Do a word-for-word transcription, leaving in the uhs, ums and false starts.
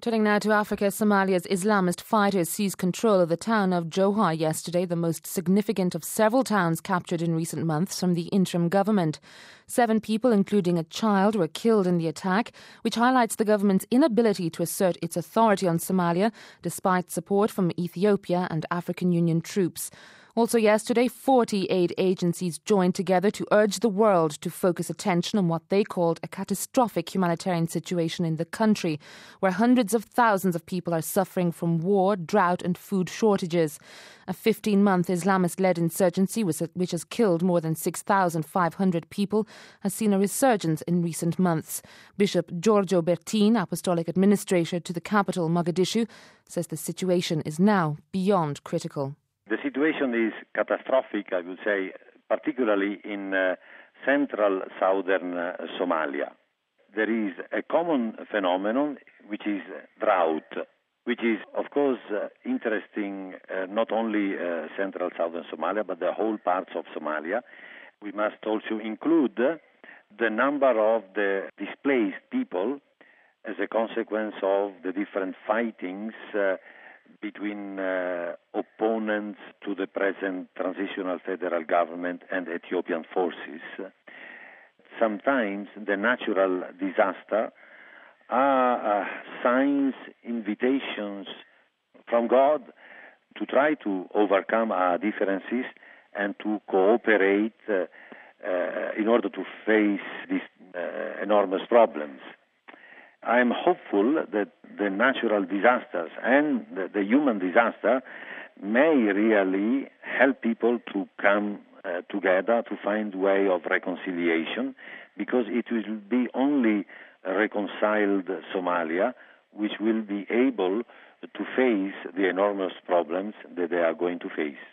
Turning now to Africa, Somalia's Islamist fighters seized control of the town of Jowhar yesterday, the most significant of several towns captured in recent months from the interim government. Seven people, including a child, were killed in the attack, which highlights the government's inability to assert its authority on Somalia, despite support from Ethiopia and African Union troops. Also yesterday, forty aid agencies joined together to urge the world to focus attention on what they called a catastrophic humanitarian situation in the country, where hundreds of thousands of people are suffering from war, drought and food shortages. A fifteen-month Islamist-led insurgency, which has killed more than six thousand five hundred people, has seen a resurgence in recent months. Bishop Giorgio Bertin, Apostolic Administrator to the capital, Mogadishu, says the situation is now beyond critical. The situation is catastrophic, I would say, particularly in uh, central southern uh, Somalia. There is a common phenomenon, which is drought, which is, of course, uh, interesting uh, not only uh, central southern Somalia, but the whole parts of Somalia. We must also include uh, the number of the displaced people as a consequence of the different fightings uh, between uh, opponents to the present transitional federal government and Ethiopian forces. Sometimes the natural disaster are uh, signs, invitations from God to try to overcome our differences and to cooperate uh, uh, in order to face these uh, enormous problems. I am hopeful that the natural disasters and the, the human disaster may really help people to come uh, together to find a way of reconciliation, because it will be only a reconciled Somalia which will be able to face the enormous problems that they are going to face.